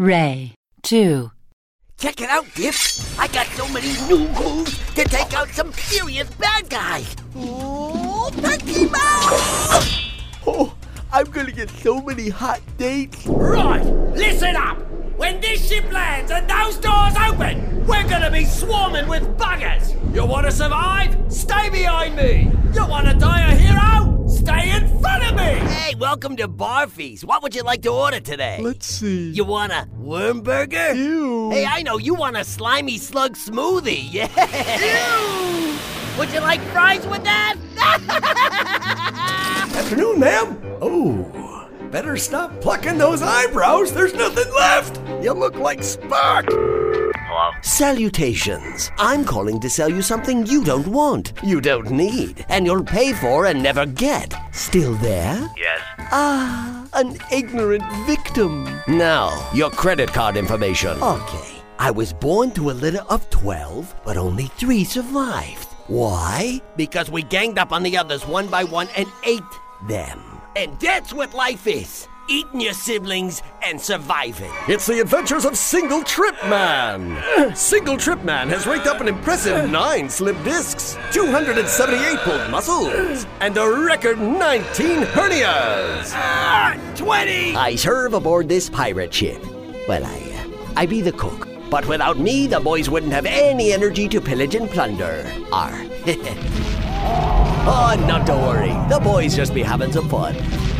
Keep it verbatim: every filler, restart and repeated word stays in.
Ray, two. Check it out, Diff. I got so many new moves to take out some serious bad guys. Oh, Mickey Mouse! Oh, I'm gonna get so many hot dates. Right, listen up. When this ship lands and those doors open, we're gonna be swarming with buggers. You wanna survive? Stay behind me. You wanna die a hero? Stay in front of me. Hey, welcome to Barfies. What would you like to order today? Let's see. You want a worm burger? Ew. Hey, I know you want a slimy slug smoothie. Yeah. Ew. Would you like fries with that? Afternoon, ma'am. Oh, better stop plucking those eyebrows. There's nothing left. You look like Spark. Hello? Salutations. I'm calling to sell you something you don't want, you don't need, and you'll pay for and never get. Still there? Yes. Ah, an ignorant victim. Now, your credit card information. Okay. I was born to a litter of twelve, but only three survived. Why? Because we ganged up on the others one by one and ate them. And that's what life is. Eating your siblings and surviving. It's the adventures of Single Trip Man. Single Trip Man has raked up an impressive nine slip discs, two hundred seventy-eight pulled muscles, and a record nineteen hernias. Ah, twenty. I serve aboard this pirate ship. Well, I, uh, I be the cook. But without me, the boys wouldn't have any energy to pillage and plunder. Arr. Oh, not to worry. The boys just be having some fun.